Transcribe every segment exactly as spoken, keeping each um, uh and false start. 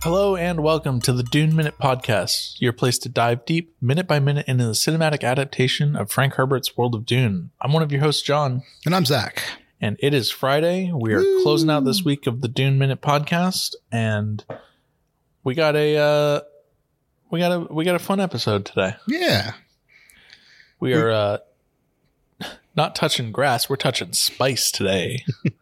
Hello and welcome to the Dune Minute Podcast, your place to dive deep, minute by minute, into the cinematic adaptation of Frank Herbert's World of Dune. I'm one of your hosts, John. And I'm Zach. And it is Friday. We are Woo! closing out this week of the Dune Minute Podcast, and we got a uh, we got a we got a fun episode today. Yeah, we are uh, not touching grass; we're touching spice today.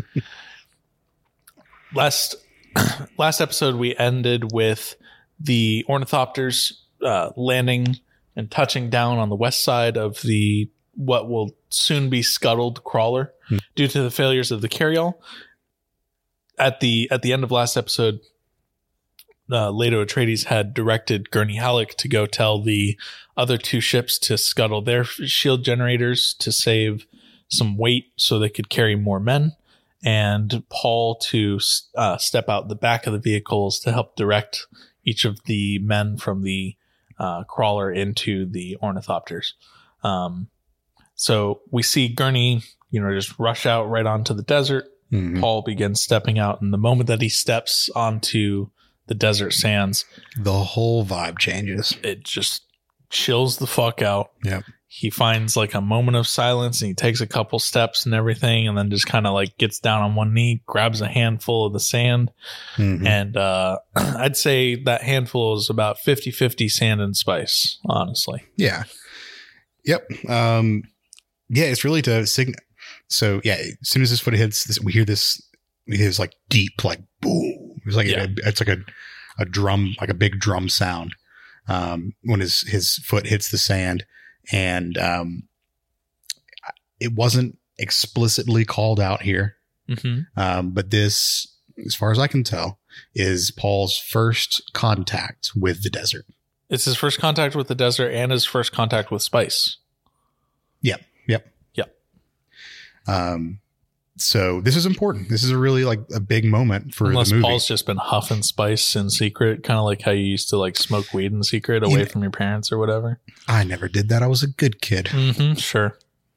Last. Last episode, we ended with the ornithopters uh, landing and touching down on the west side of the what will soon be scuttled crawler hmm. due to the failures of the carryall. At the at the end of last episode, uh, Leto Atreides had directed Gurney Halleck to go tell the other two ships to scuttle their shield generators to save some weight so they could carry more men, and Paul to uh, step out the back of the vehicles to help direct each of the men from the uh, crawler into the ornithopters. Um, so we see Gurney, you know, just rush out right onto the desert. Mm-hmm. Paul begins stepping out, and the moment that he steps onto the desert sands, the whole vibe changes. It just chills the fuck out. Yep. He finds like a moment of silence, and he takes a couple steps and everything, and then just kind of like gets down on one knee, grabs a handful of the sand. Mm-hmm. And uh, I'd say that handful is about fifty-fifty sand and spice, honestly. Yeah. Yep. Um, yeah, it's really to signal. So yeah, as soon as this foot hits, this, we hear this, we hear this like deep, like boom. It's like, yeah. a, it's like a, a drum, like a big drum sound um, when his, his foot hits the sand. And um, it wasn't explicitly called out here. Mm-hmm. Um, but this, as far as I can tell, is Paul's first contact with the desert. It's his first contact with the desert and his first contact with spice. Yep. Yep. Yep. Um, so this is important. This is a really like a big moment for Unless the movie. Paul's just been huffing spice in secret, kind of like how you used to like smoke weed in secret away you know, from your parents or whatever. I never did that. I was a good kid. Mm-hmm, sure.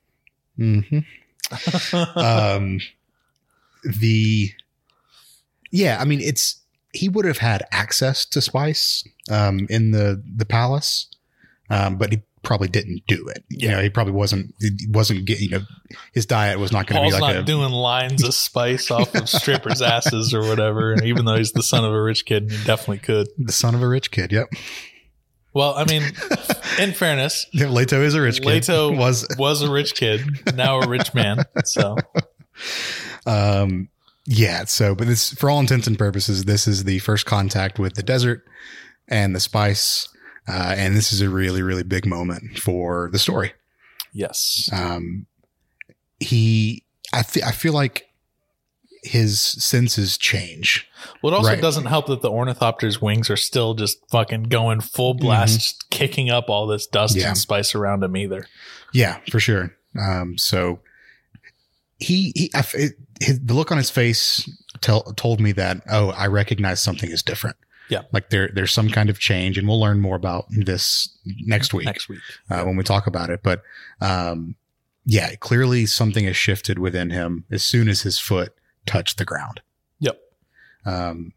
Mm-hmm. um, the, yeah, I mean, it's, he would have had access to spice um, in the, the palace, um, but he probably didn't do it. You yeah. know, he probably wasn't, he wasn't getting, you know, his diet was not going to be like not a, doing lines of spice off of strippers' asses or whatever. And even though he's the son of a rich kid, he definitely could. The son of a rich kid. Yep. Well, I mean, in fairness, yeah, Leto is a rich kid. Leto was, was a rich kid, now a rich man. So, um, yeah. So, but this, for all intents and purposes, this is the first contact with the desert and the spice. Uh, and this is a really, really big moment for the story. Yes. Um, he, I, th- I feel like his senses change. Well, it also right? doesn't help that the ornithopter's wings are still just fucking going full blast, mm-hmm. kicking up all this dust yeah. and spice around him either. Yeah, for sure. Um, so he, he, I, it, his, the look on his face tell, told me that, oh, I recognize something is different. Yeah. Like there, there's some kind of change, and we'll learn more about this next week, next week uh, yeah. when we talk about it. But, um, yeah, clearly something has shifted within him as soon as his foot touched the ground. Yep. Um,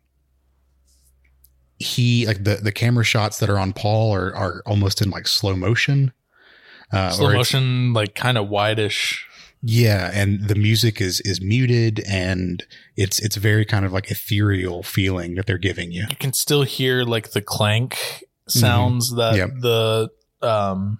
he, like the, the camera shots that are on Paul are, are almost in like slow motion, uh, slow motion, like kind of wide-ish. Yeah, and the music is is muted, and it's it's very kind of like ethereal feeling that they're giving you. You can still hear like the clank sounds mm-hmm. that yep. the um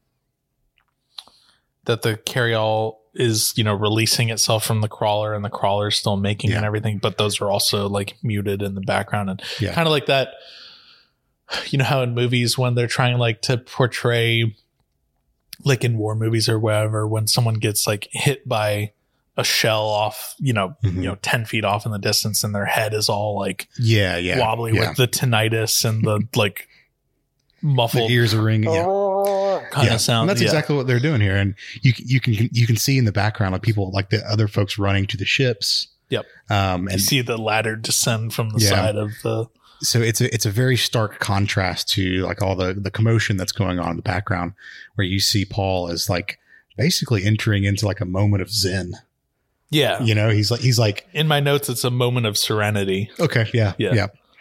that the carryall is, you know, releasing itself from the crawler, and the crawler is still making yeah. and everything, but those are also like muted in the background, and yeah. kind of like that. You know how in movies when they're trying like to portray, like in war movies or wherever, when someone gets like hit by a shell off, you know, mm-hmm. you know, ten feet off in the distance, and their head is all like, yeah, yeah, wobbly yeah. with the tinnitus and the like muffled the ears are ringing, yeah. kind yeah. of sound. And that's yeah. exactly what they're doing here. And you you can you can see in the background like people, like the other folks running to the ships. Yep. Um, and you see the ladder descend from the yeah. side of the. So it's a, it's a very stark contrast to like all the, the commotion that's going on in the background, where you see Paul as like basically entering into like a moment of Zen. Yeah. You know, he's like, he's like in my notes, it's a moment of serenity. Okay. Yeah. Yeah. Yeah.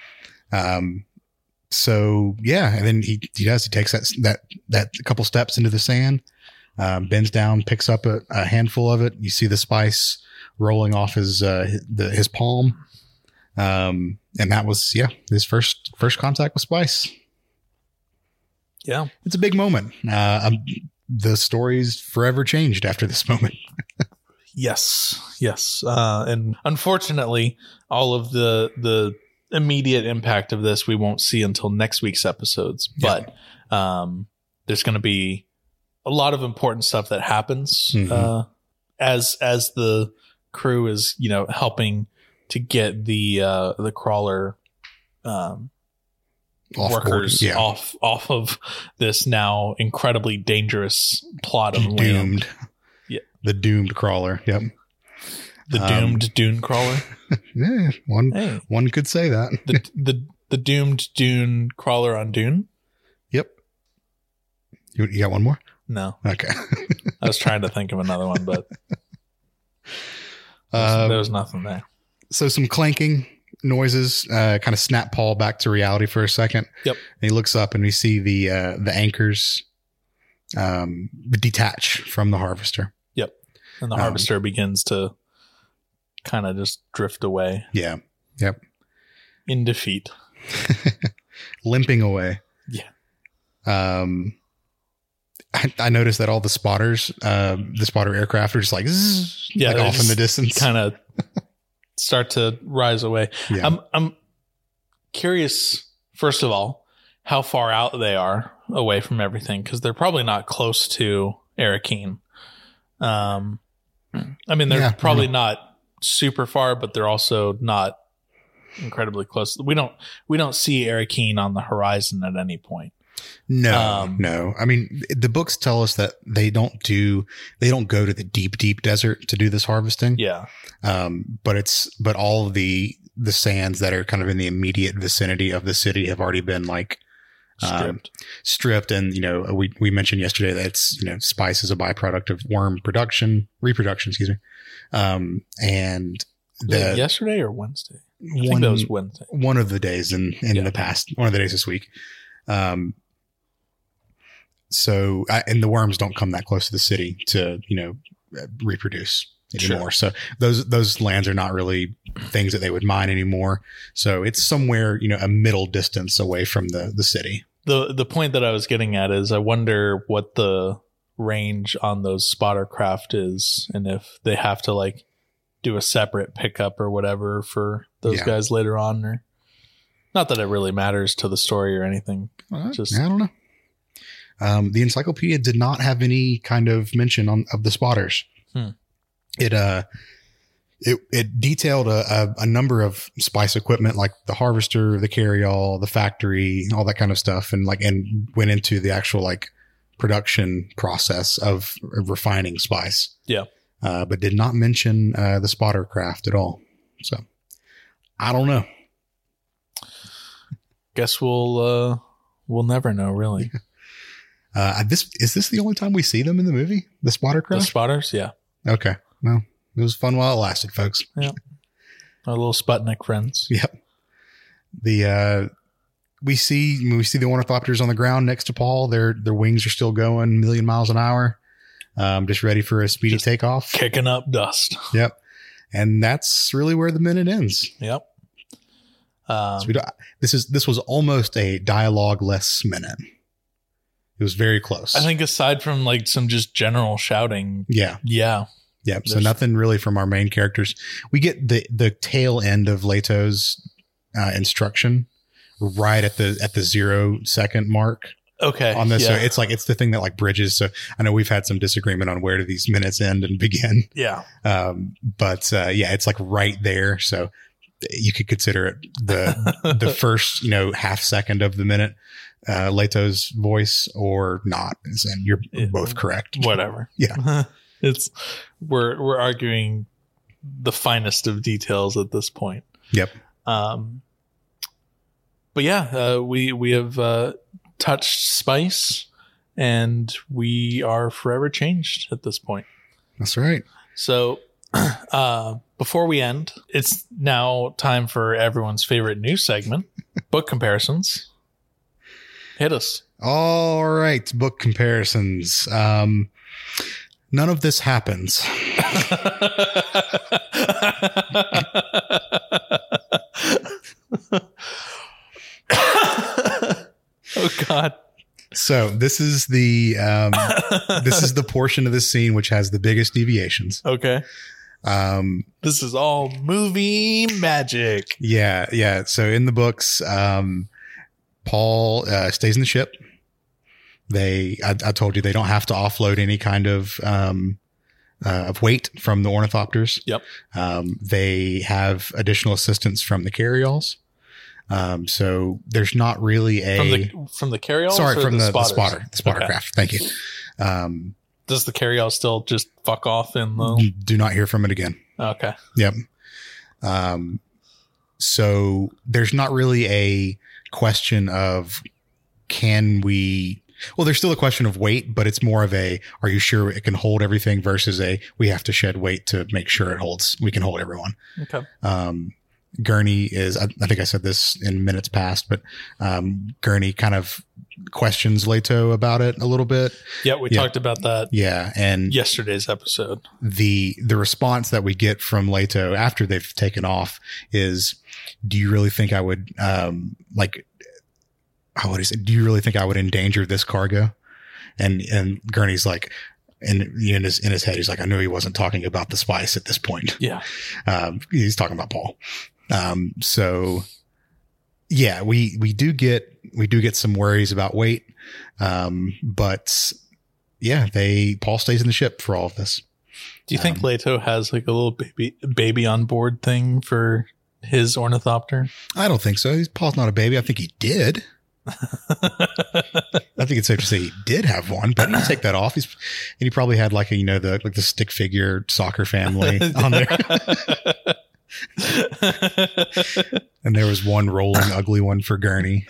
Um, so yeah, and then he, he does, he takes that, that, that couple steps into the sand, um, bends down, picks up a, a handful of it. You see the spice rolling off his, uh, the, his palm. Um, and that was, yeah, his first, first contact with spice. Yeah. It's a big moment. Uh, um, the story's forever changed after this moment. Yes. Yes. Uh, and unfortunately, all of the, the immediate impact of this, we won't see until next week's episodes, but, yeah. um, there's going to be a lot of important stuff that happens, mm-hmm. uh, as, as the crew is, you know, helping to get the, uh, the crawler, um, off workers yeah. off off of this now incredibly dangerous plot of doomed land. Yeah. The doomed crawler. Yep. The doomed um, dune crawler. Yeah, one hey. one could say that. the the the doomed dune crawler on Dune. Yep. You, you got one more? No. Okay. I was trying to think of another one, but um, there was nothing there. So some clanking noises, uh, kind of snap Paul back to reality for a second. Yep. And he looks up and we see the, uh, the anchors, um, detach from the harvester. Yep. And the harvester um, begins to kind of just drift away. Yeah. Yep. In defeat. Limping away. Yeah. Um, I, I noticed that all the spotters, uh, the spotter aircraft are just like, zzz, yeah, like off in the distance. Kind of start to rise away. Yeah. I'm I'm curious, first of all, how far out they are away from everything, because they're probably not close to Arakeen. Um, I mean, they're yeah, probably yeah. not super far, but they're also not incredibly close. We don't we don't see Arakeen on the horizon at any point. No, um, no. I mean, the books tell us that they don't do, they don't go to the deep, deep desert to do this harvesting. Yeah. Um, but it's, but all of the, the sands that are kind of in the immediate vicinity of the city have already been like, um, stripped, stripped. And, you know, we, we mentioned yesterday that it's, you know, spice is a byproduct of worm production, reproduction, excuse me. Um, and the, yesterday or Wednesday? I one, think that was Wednesday. One of the days in, in yeah. the past, one of the days this week. Um, So, uh, and the worms don't come that close to the city to, you know, reproduce anymore. Sure. So those, those lands are not really things that they would mine anymore. So it's somewhere, you know, a middle distance away from the, the city. The, the point that I was getting at is I wonder what the range on those spotter craft is, and if they have to like do a separate pickup or whatever for those yeah. guys later on, or not that it really matters to the story or anything. Uh, Just, I don't know. Um, the encyclopedia did not have any kind of mention on of the spotters. Hmm. It, uh, it, it detailed a, a, a number of spice equipment, like the harvester, the carryall, the factory, all that kind of stuff. And like, and went into the actual like production process of refining spice. Yeah. Uh, but did not mention, uh, the spotter craft at all. So I don't know. Guess we'll, uh, we'll never know, really. Uh, this is this the only time we see them in the movie? The spotter craft? The spotters, yeah. Okay. Well, it was fun while it lasted, folks. Yeah. Our little Sputnik friends. Yep. The uh, we see we see the ornithopters on the ground next to Paul. Their their wings are still going a million miles an hour, um, just ready for a speedy just takeoff, kicking up dust. Yep. And that's really where the minute ends. Yep. Um, so we don't, this is this was almost a dialogue-less minute. It was very close. I think aside from like some just general shouting. Yeah. Yeah. Yeah. So nothing really from our main characters. We get the, the tail end of Leto's uh, instruction right at the, at the zero second mark. Okay. On this. Yeah. So it's like, it's the thing that like bridges. So I know we've had some disagreement on where do these minutes end and begin. Yeah. Um, but uh, yeah, it's like right there. So you could consider it the, the first, you know, half second of the minute. Uh, Leto's voice or not, and you're it, both correct. Whatever. Yeah, it's we're we're arguing the finest of details at this point. Yep. Um, but yeah, uh, we we have uh, touched spice, and we are forever changed at this point. That's right. So Uh, before we end, it's now time for everyone's favorite news segment, book comparisons. Hit us. All right, book comparisons. Um, none of this happens. Oh God. So this is the um, this is the portion of the scene which has the biggest deviations. Okay. Um, this is all movie magic. Yeah, yeah. So in the books, um, Paul uh, stays in the ship. They, I, I told you, they don't have to offload any kind of um, uh, of weight from the ornithopters. Yep. Um, they have additional assistance from the carryalls. Um, so there's not really a from the from the carryall. Sorry, from the, the, the spotters? spotter, the spotter Okay. craft. Thank you. Um, Does the carryall still just fuck off in the? Do not hear from it again. Okay. Yep. Um, so there's not really a question of can we. Well, there's still a question of weight, but it's more of a, are you sure it can hold everything versus a, we have to shed weight to make sure it holds, we can hold everyone. Okay. Um, Gurney is, I, I think I said this in minutes past, but, um, Gurney kind of questions Leto about it a little bit. Yeah. We Yeah. talked about that. Yeah. And Yesterday's episode. the, the response that we get from Leto after they've taken off is, do you really think I would, um, like, how would he say, do you really think I would endanger this cargo? And, and Gurney's like, and in his, in his head, he's like, I knew he wasn't talking about the spice at this point. Yeah. Um, he's talking about Paul. Um, so yeah, we, we do get, we do get some worries about weight. Um, but yeah, they, Paul stays in the ship for all of this. Do you think Um, Leto has like a little baby, baby on board thing for his ornithopter? I don't think so. He's, Paul's not a baby. I think he did. I think it's safe to say he did have one, but you take that off. He's, and he probably had like a, you know, the, like the stick figure soccer family on there. And there was one rolling ugly one for Gurney.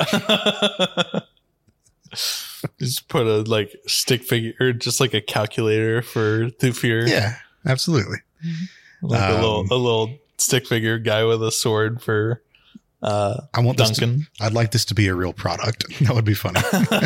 Just put a like stick figure or just like a calculator for Thufir. Yeah, absolutely. Like a Um, little a little stick figure guy with a sword for uh I want this Duncan. to, I'd like this to be a real product. That would be funny.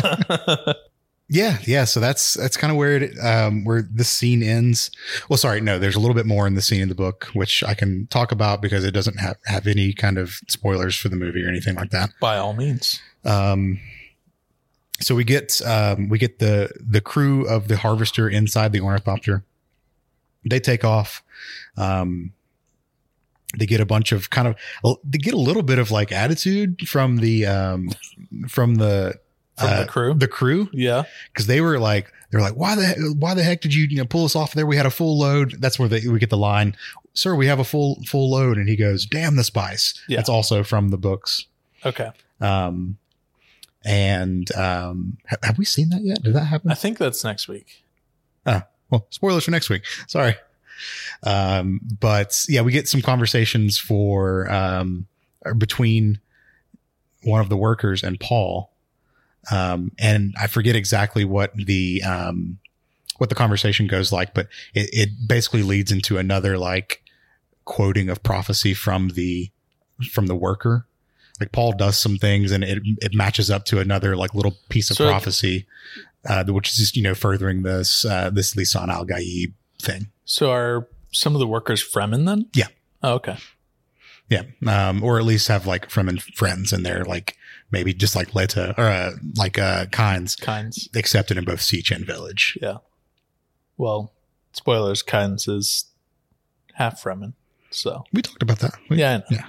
Yeah, yeah. So that's that's kind of where it um where this scene ends. Well, sorry, no, there's a little bit more in the scene in the book, which I can talk about because it doesn't have, have any kind of spoilers for the movie or anything like that. By all means. Um so we get um we get the the crew of the Harvester inside the ornithopter. They take off. Um They get a bunch of kind of, they get a little bit of like attitude from the, um, from the, From uh, the crew. the crew. Yeah. Cause they were like, they were like, why the, heck, why the heck did you, you know, pull us off there? We had a full load. That's where they, we get the line, sir, we have a full, full load. And he goes, damn the spice. Yeah. That's also from the books. Okay. Um, and, um, have, have we seen that yet? Did that happen? I think that's next week. Ah, well, spoilers for next week. Sorry. Um, but yeah, we get some conversations for, um, between one of the workers and Paul. Um, and I forget exactly what the, um, what the conversation goes like, but it, it basically leads into another like quoting of prophecy from the, from the worker. Like Paul does some things and it, it matches up to another like little piece of So it- prophecy, uh, which is just, you know, furthering this, uh, this Lisan al-Gaib thing. So are some of the workers Fremen then? Yeah. Oh, okay. Yeah. Um, or at least have like Fremen friends in there, like maybe just like Leto or, uh, like, uh, Kynes Kynes. accepted in both Siege and Village. Yeah. Well, spoilers, Kynes is half Fremen. So We talked about that. We- yeah, I know. Yeah.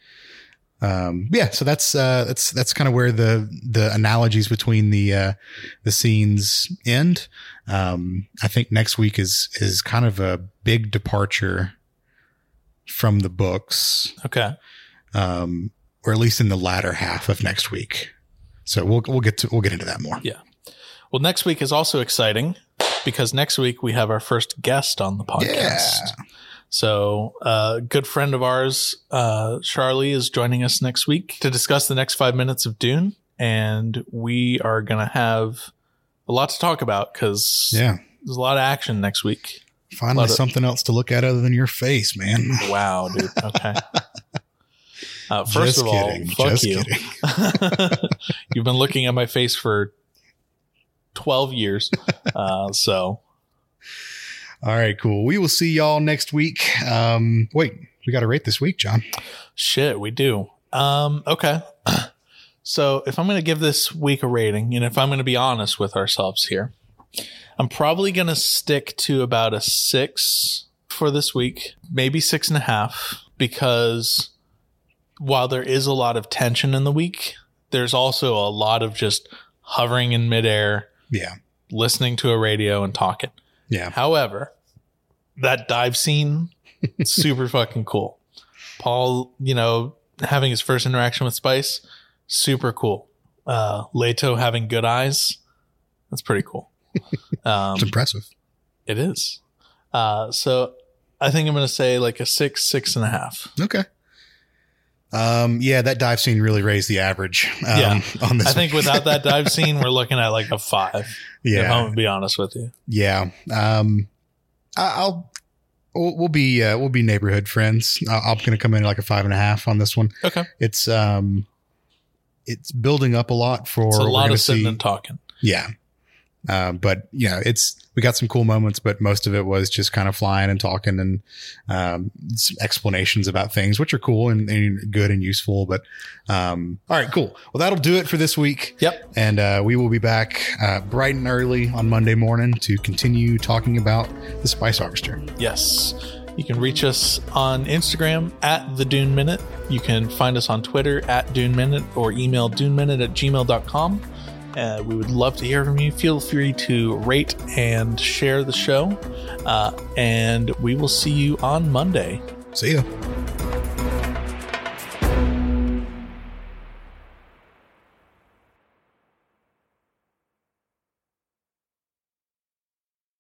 Um, yeah. So that's, uh, that's, that's kind of where the, the analogies between the, uh, the scenes end. Um, I think next week is, is kind of a big departure from the books. Okay. Um, or at least in the latter half of next week. So we'll, we'll get to, we'll get into that more. Yeah. Well, next week is also exciting because next week we have our first guest on the podcast. Yeah. So uh, a good friend of ours, uh, Charlie, is joining us next week to discuss the next five minutes of Dune. And we are going to have a lot to talk about because Yeah. there's a lot of action next week. Finally, something else to look at other than your face, man. Wow, dude. Okay. Uh, first Just of all, kidding. fuck Just you. kidding. You've been looking at my face for twelve years. Uh, so. All right, cool. We will see y'all next week. Um, wait, we got to rate this week, John. Shit, we do. Um, okay. So if I'm going to give this week a rating, and if I'm going to be honest with ourselves here, I'm probably going to stick to about a six for this week, maybe six and a half, because while there is a lot of tension in the week, there's also a lot of just hovering in midair, yeah, listening to a radio and talking. Yeah. However, that dive scene, super fucking cool. Paul, you know, having his first interaction with Spice, super cool. Uh, Leto having good eyes, that's pretty cool. Um, it's impressive. It is. Uh, so I think I'm going to say like a six, six and a half. Okay. Um, yeah, that dive scene really raised the average. Um, Yeah. on this I think one. without that dive scene, we're looking at like a five. Yeah. If I'm going to be honest with you. Yeah. Um, I, I'll, we'll, we'll be, uh, we'll be neighborhood friends. I, I'm going to come in like a five and a half on this one. Okay. It's, um, it's building up a lot for, It's a we're lot gonna of sitting see- and talking. Yeah. Um, but you know, it's, we got some cool moments, but most of it was just kind of flying and talking and, um, some explanations about things, which are cool and, and good and useful. But, um, all right, cool. Well, that'll do it for this week. Yep. And, uh, we will be back, uh, bright and early on Monday morning to continue talking about the Spice Harvester. Yes. You can reach us on Instagram at the Dune Minute. You can find us on Twitter at Dune Minute or email duneminute at gmail dot com. Uh, we would love to hear from you. Feel free to rate and share the show. Uh, and we will see you on Monday. See ya.